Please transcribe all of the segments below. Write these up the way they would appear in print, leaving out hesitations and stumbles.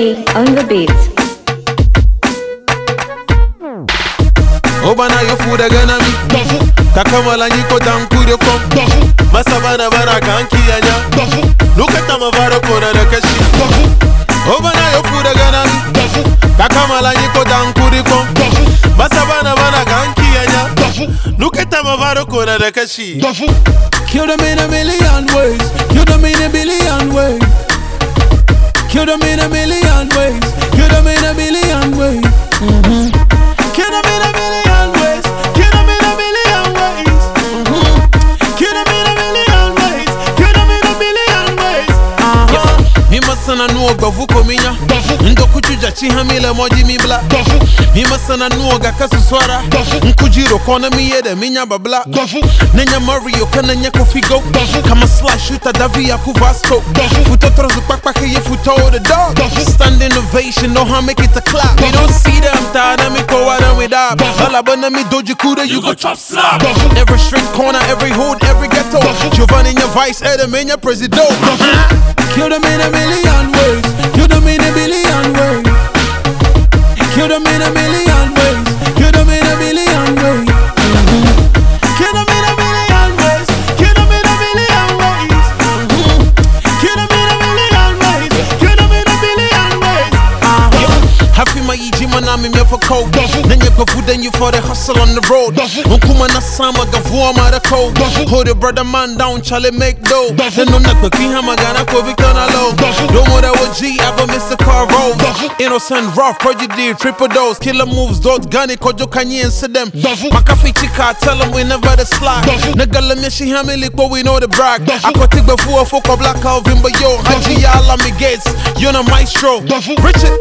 Becky on the beat. Obana yo fuda gana mi Takamala niko tankure kom Masabana bara kanki anya Lukata mavara kona da kashi Obana yo fuda gana mi Takamala niko tankure kom Masabana bara kanki anya Lukata mavara kona da kashi. Kill them in a million ways. Kill them in a billion ways. Kill them in a million ways. Kill them in a billion ways. Kill them in a million ways. Kill them in a million ways. Kill them in a million ways. Kill them in a billion ways. Mi masana nuo gavuko minya Ndo kuchuja chihamile moji mibla Mi masana nuo gakasu swara Nkujiro kona miyede minya babla Nenya Mario kana nyako figo Kama slash shoota davi ya kuvasco Futo trozu pakpake ye futo the dog Stand innovation, know how make it a clap We don't see them, tada mi ko wada with up Alabana mi doji kuda, you go chop slap Every street corner, every hood, every ghetto Giovanni in your vice, Adam in your president. Kill them in a million ways. Kill them in a billion ways. Kill them in a million ways. Kill them in a billion ways. Kill them in a million ways. Kill them in a billion ways. Kill them in a million ways. Kill them in a billion ways. Happy my iji manami me for cold. Then you go food, then you for the hustle on the road. Unkuma na sama gavuwa mara cold. Hold your brother man down, Charlie make dough. Then no nak baki hamagana ko vicana low. No more that OG ever miss a car roll. Innocent rough, prodigy, triple dose. Killer moves, dot gunny, kojo kanye and sit them. Makafi chika, tell them we never the slide. Nagala mishi hamili, but we know the brag. I could take before for black Calvin, but yo, Haji Ala me gates. You're the maestro. Richard.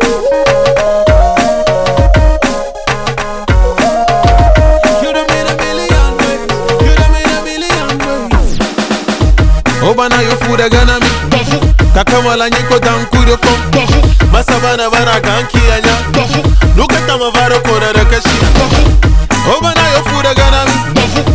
Obana yo fuda gana mi Takamala nyiko tankure kom Masabana bara kanki anya Lukata mavara kona da kashi Obana yo fuda gana mi